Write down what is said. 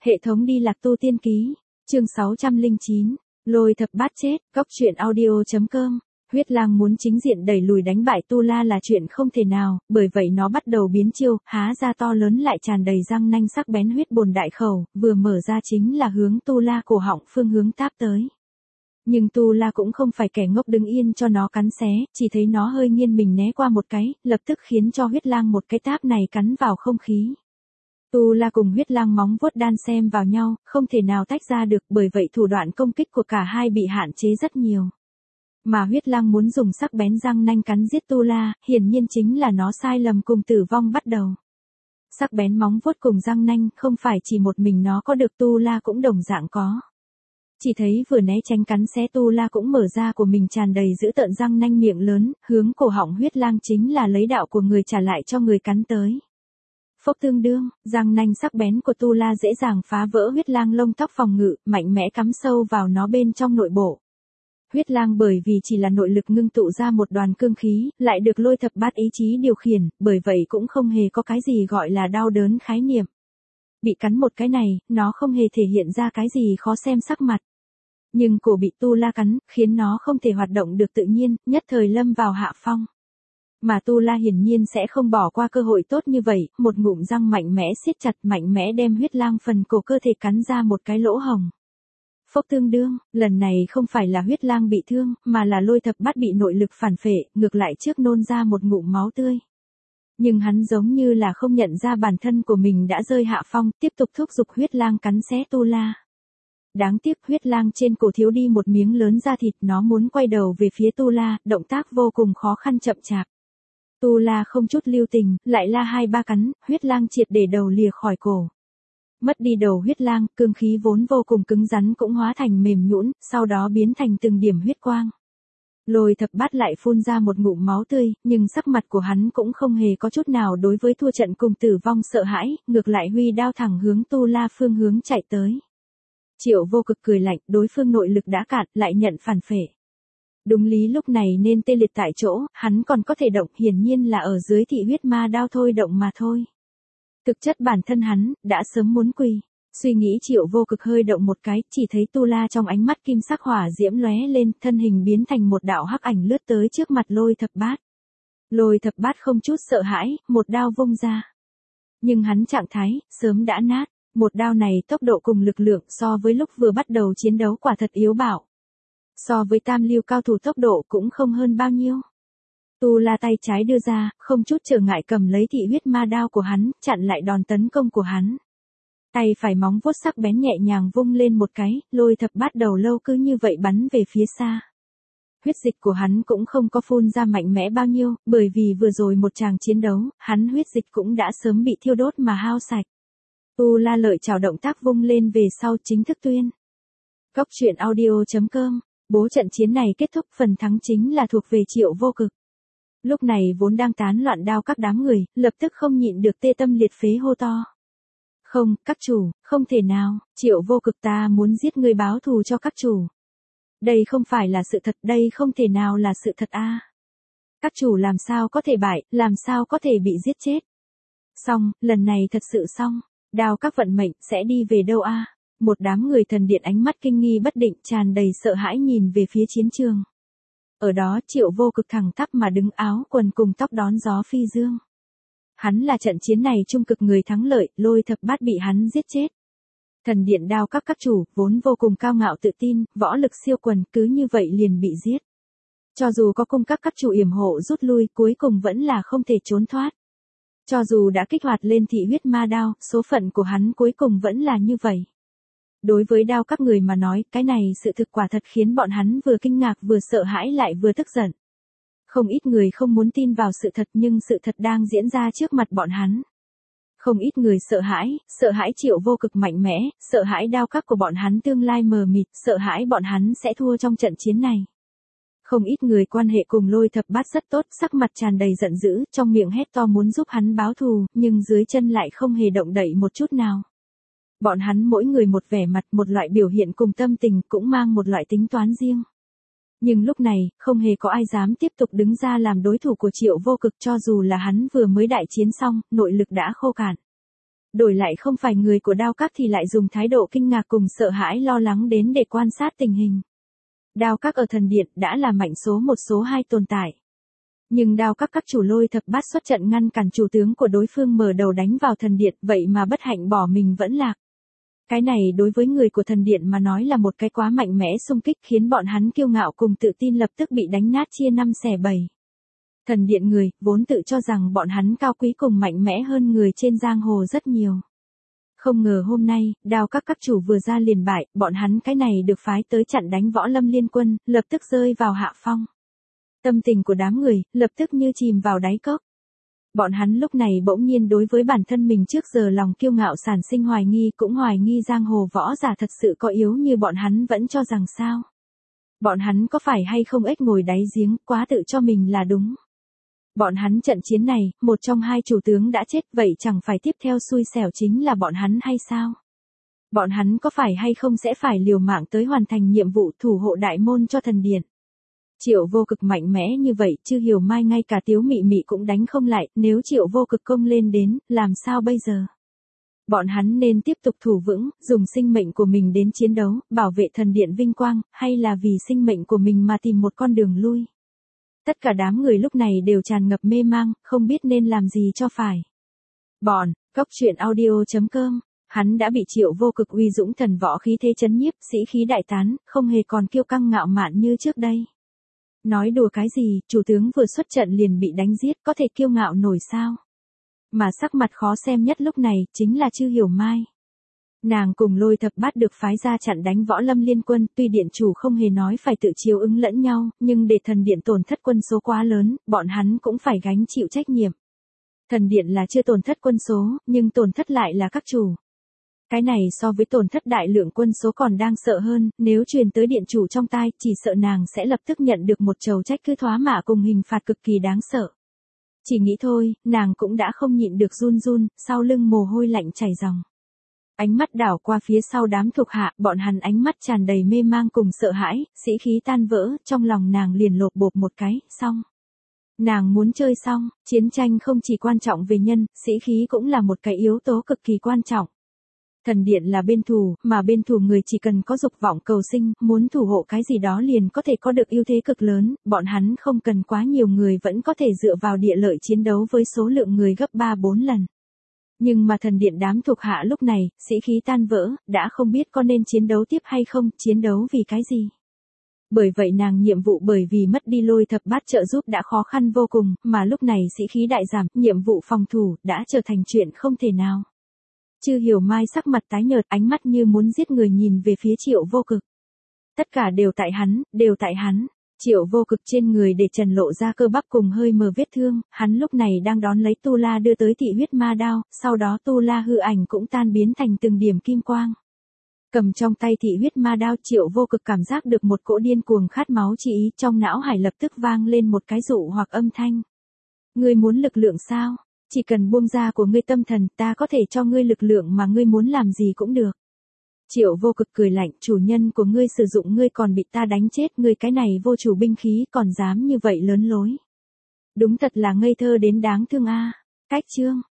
Hệ thống đi lạc tu tiên ký, chương 609, lôi thập bát chết, góc truyện audio.com. Huyết lang muốn chính diện đẩy lùi đánh bại Tu La là chuyện không thể nào, bởi vậy nó bắt đầu biến chiêu, há ra to lớn lại tràn đầy răng nanh sắc bén huyết bồn đại khẩu, vừa mở ra chính là hướng Tu La cổ họng phương hướng táp tới. Nhưng Tu La cũng không phải kẻ ngốc đứng yên cho nó cắn xé, chỉ thấy nó hơi nghiêng mình né qua một cái, lập tức khiến cho huyết lang một cái táp này cắn vào không khí. Tu La cùng huyết lang móng vuốt đan xen vào nhau, không thể nào tách ra được, bởi vậy thủ đoạn công kích của cả hai bị hạn chế rất nhiều. Mà huyết lang muốn dùng sắc bén răng nanh cắn giết Tu La, hiển nhiên chính là nó sai lầm cùng tử vong bắt đầu. Sắc bén móng vuốt cùng răng nanh không phải chỉ một mình nó có được, Tu La cũng đồng dạng có. Chỉ thấy vừa né tránh cắn xé Tu La cũng mở ra của mình tràn đầy dữ tợn răng nanh miệng lớn, hướng cổ họng huyết lang chính là lấy đạo của người trả lại cho người cắn tới. Phốc tương đương, răng nanh sắc bén của Tu La dễ dàng phá vỡ huyết lang lông tóc phòng ngự, mạnh mẽ cắm sâu vào nó bên trong nội bộ. Huyết lang bởi vì chỉ là nội lực ngưng tụ ra một đoàn cương khí, lại được lôi thập bát ý chí điều khiển, bởi vậy cũng không hề có cái gì gọi là đau đớn khái niệm. Bị cắn một cái này, nó không hề thể hiện ra cái gì khó xem sắc mặt. Nhưng cổ bị Tu La cắn, khiến nó không thể hoạt động được tự nhiên, nhất thời lâm vào hạ phong. Mà Tu La hiển nhiên sẽ không bỏ qua cơ hội tốt như vậy, một ngụm răng mạnh mẽ siết chặt, mạnh mẽ đem huyết lang phần cổ cơ thể cắn ra một cái lỗ hồng. Phốc tương đương, lần này không phải là huyết lang bị thương, mà là lôi thập bát bị nội lực phản phệ, ngược lại trước nôn ra một ngụm máu tươi. Nhưng hắn giống như là không nhận ra bản thân của mình đã rơi hạ phong, tiếp tục thúc giục huyết lang cắn xé Tu La. Đáng tiếc huyết lang trên cổ thiếu đi một miếng lớn da thịt, nó muốn quay đầu về phía Tu La, động tác vô cùng khó khăn chậm chạp. Tu La không chút lưu tình, lại la 2-3 cắn, huyết lang triệt để đầu lìa khỏi cổ. Mất đi đầu huyết lang, cương khí vốn vô cùng cứng rắn cũng hóa thành mềm nhũn, sau đó biến thành từng điểm huyết quang. Lôi thập bát lại phun ra một ngụm máu tươi, nhưng sắc mặt của hắn cũng không hề có chút nào đối với thua trận cùng tử vong sợ hãi, ngược lại huy đao thẳng hướng Tu La phương hướng chạy tới. Triệu Vô Cực cười lạnh, đối phương nội lực đã cạn, lại nhận phản phệ. Đúng lý lúc này nên tê liệt tại chỗ, hắn còn có thể động, hiển nhiên là ở dưới thị huyết ma đao thôi động mà thôi. Thực chất bản thân hắn, đã sớm muốn quỳ. Suy nghĩ Triệu Vô Cực hơi động một cái, chỉ thấy Tu La trong ánh mắt kim sắc hỏa diễm lóe lên, thân hình biến thành một đạo hắc ảnh lướt tới trước mặt lôi thập bát. Lôi thập bát không chút sợ hãi, một đao vung ra. Nhưng hắn trạng thái, sớm đã nát. Một đao này tốc độ cùng lực lượng so với lúc vừa bắt đầu chiến đấu quả thật yếu bạo. So với tam lưu cao thủ tốc độ cũng không hơn bao nhiêu. Tu La tay trái đưa ra, không chút trở ngại cầm lấy thị huyết ma đao của hắn, chặn lại đòn tấn công của hắn. Tay phải móng vuốt sắc bén nhẹ nhàng vung lên một cái, lôi thập bát đầu lâu cứ như vậy bắn về phía xa. Huyết dịch của hắn cũng không có phun ra mạnh mẽ bao nhiêu, bởi vì vừa rồi một tràng chiến đấu, hắn huyết dịch cũng đã sớm bị thiêu đốt mà hao sạch. Tu La lợi chào động tác vung lên về sau chính thức tuyên. Góc truyện audio.com, bố trận chiến này kết thúc, phần thắng chính là thuộc về Triệu Vô Cực. Lúc này vốn đang tán loạn đao các đám người, lập tức không nhịn được tê tâm liệt phế hô to. Không, các chủ, không thể nào, Triệu Vô Cực ta muốn giết người báo thù cho các chủ. Đây không phải là sự thật, đây không thể nào là sự thật a. Các chủ làm sao có thể bại, làm sao có thể bị giết chết. Xong, lần này thật sự xong. Đao các vận mệnh sẽ đi về đâu a? Một đám người thần điện ánh mắt kinh nghi bất định, tràn đầy sợ hãi nhìn về phía chiến trường. Ở đó Triệu Vô Cực thẳng tắp mà đứng, áo quần cùng tóc đón gió phi dương. Hắn là trận chiến này trung cực người thắng lợi, lôi thập bát bị hắn giết chết. Thần điện đao các chủ, vốn vô cùng cao ngạo tự tin, võ lực siêu quần, cứ như vậy liền bị giết. Cho dù có cung các chủ yểm hộ rút lui, cuối cùng vẫn là không thể trốn thoát. Cho dù đã kích hoạt lên thị huyết ma đao, số phận của hắn cuối cùng vẫn là như vậy. Đối với đao các người mà nói, cái này sự thực quả thật khiến bọn hắn vừa kinh ngạc vừa sợ hãi lại vừa tức giận. Không ít người không muốn tin vào sự thật, nhưng sự thật đang diễn ra trước mặt bọn hắn. Không ít người sợ hãi Triệu Vô Cực mạnh mẽ, sợ hãi đao các của bọn hắn tương lai mờ mịt, sợ hãi bọn hắn sẽ thua trong trận chiến này. Không ít người quan hệ cùng lôi thập bát rất tốt, sắc mặt tràn đầy giận dữ, trong miệng hét to muốn giúp hắn báo thù, nhưng dưới chân lại không hề động đậy một chút nào. Bọn hắn mỗi người một vẻ mặt, một loại biểu hiện cùng tâm tình, cũng mang một loại tính toán riêng. Nhưng lúc này, không hề có ai dám tiếp tục đứng ra làm đối thủ của Triệu Vô Cực, cho dù là hắn vừa mới đại chiến xong, nội lực đã khô cạn. Đổi lại không phải người của Đao Các thì lại dùng thái độ kinh ngạc cùng sợ hãi lo lắng đến để quan sát tình hình. Đao Các ở thần điện đã là mạnh số 1 số 2 tồn tại. Nhưng Đao các chủ Lôi Thập Bát xuất trận ngăn cản chủ tướng của đối phương mở đầu đánh vào thần điện, vậy mà bất hạnh bỏ mình vẫn lạc. Cái này đối với người của thần điện mà nói là một cái quá mạnh mẽ xung kích, khiến bọn hắn kiêu ngạo cùng tự tin lập tức bị đánh nát chia 5 xẻ 7. Thần điện người, vốn tự cho rằng bọn hắn cao quý cùng mạnh mẽ hơn người trên giang hồ rất nhiều. Không ngờ hôm nay, Đao các chủ vừa ra liền bại, bọn hắn cái này được phái tới chặn đánh Võ Lâm Liên Quân, lập tức rơi vào hạ phong. Tâm tình của đám người, lập tức như chìm vào đáy cốc. Bọn hắn lúc này bỗng nhiên đối với bản thân mình trước giờ lòng kiêu ngạo sản sinh hoài nghi, cũng hoài nghi giang hồ võ giả thật sự có yếu như bọn hắn vẫn cho rằng sao. Bọn hắn có phải hay không ếch ngồi đáy giếng, quá tự cho mình là đúng. Bọn hắn trận chiến này, một trong hai chủ tướng đã chết, vậy chẳng phải tiếp theo xui xẻo chính là bọn hắn hay sao? Bọn hắn có phải hay không sẽ phải liều mạng tới hoàn thành nhiệm vụ thủ hộ đại môn cho thần điện? Triệu Vô Cực mạnh mẽ như vậy, Chư Hiểu Mai ngay cả Tiếu Mị Mị cũng đánh không lại, nếu Triệu Vô Cực công lên đến, làm sao bây giờ? Bọn hắn nên tiếp tục thủ vững, dùng sinh mệnh của mình đến chiến đấu, bảo vệ thần điện vinh quang, hay là vì sinh mệnh của mình mà tìm một con đường lui? Tất cả đám người lúc này đều tràn ngập mê mang, không biết nên làm gì cho phải. Cốc truyện audio.com. Hắn đã bị Triệu Vô Cực uy dũng thần võ khí thế chấn nhiếp, sĩ khí đại tán, không hề còn kiêu căng ngạo mạn như trước đây. Nói đùa cái gì, chủ tướng vừa xuất trận liền bị đánh giết, có thể kiêu ngạo nổi sao? Mà sắc mặt khó xem nhất lúc này, chính là Chư Hiểu Mai. Nàng cùng Lôi Thập Bát được phái ra chặn đánh Võ Lâm Liên Quân, tuy điện chủ không hề nói phải tự chiếu ứng lẫn nhau, nhưng để thần điện tổn thất quân số quá lớn, bọn hắn cũng phải gánh chịu trách nhiệm. Thần điện là chưa tổn thất quân số, nhưng tổn thất lại là các chủ. Cái này so với tổn thất đại lượng quân số còn đang sợ hơn, nếu truyền tới điện chủ trong tai, chỉ sợ nàng sẽ lập tức nhận được một chầu trách cứ thoá mạ cùng hình phạt cực kỳ đáng sợ. Chỉ nghĩ thôi, nàng cũng đã không nhịn được run run, sau lưng mồ hôi lạnh chảy ròng. Ánh mắt đảo qua phía sau đám thuộc hạ, bọn hắn ánh mắt tràn đầy mê mang cùng sợ hãi, sĩ khí tan vỡ, trong lòng nàng liền lột bột một cái, xong. Nàng muốn chơi xong, chiến tranh không chỉ quan trọng về nhân, sĩ khí cũng là một cái yếu tố cực kỳ quan trọng. Thần điện là bên thù, mà bên thù người chỉ cần có dục vọng cầu sinh, muốn thủ hộ cái gì đó liền có thể có được ưu thế cực lớn, bọn hắn không cần quá nhiều người vẫn có thể dựa vào địa lợi chiến đấu với số lượng người gấp 3-4 lần. Nhưng mà thần điện đám thuộc hạ lúc này, sĩ khí tan vỡ, đã không biết có nên chiến đấu tiếp hay không, chiến đấu vì cái gì. Bởi vậy nàng nhiệm vụ bởi vì mất đi Lôi Thập Bát trợ giúp đã khó khăn vô cùng, mà lúc này sĩ khí đại giảm, nhiệm vụ phòng thủ đã trở thành chuyện không thể nào. Chư Hiểu Mai sắc mặt tái nhợt, ánh mắt như muốn giết người nhìn về phía Triệu Vô Cực. Tất cả đều tại hắn, đều tại hắn. Triệu Vô Cực trên người để trần lộ ra cơ bắp cùng hơi mờ vết thương, hắn lúc này đang đón lấy tu la đưa tới thị huyết ma đao, sau đó tu la hư ảnh cũng tan biến thành từng điểm kim quang. Cầm trong tay thị huyết ma đao, Triệu Vô Cực cảm giác được một cỗ điên cuồng khát máu chỉ ý, trong não hải lập tức vang lên một cái dụ hoặc âm thanh. Ngươi muốn lực lượng sao? Chỉ cần buông ra của ngươi tâm thần, ta có thể cho ngươi lực lượng mà ngươi muốn làm gì cũng được. Triệu Vô Cực cười lạnh, chủ nhân của ngươi sử dụng ngươi còn bị ta đánh chết, ngươi cái này vô chủ binh khí còn dám như vậy lớn lối. Đúng thật là ngây thơ đến đáng thương a. Cách chương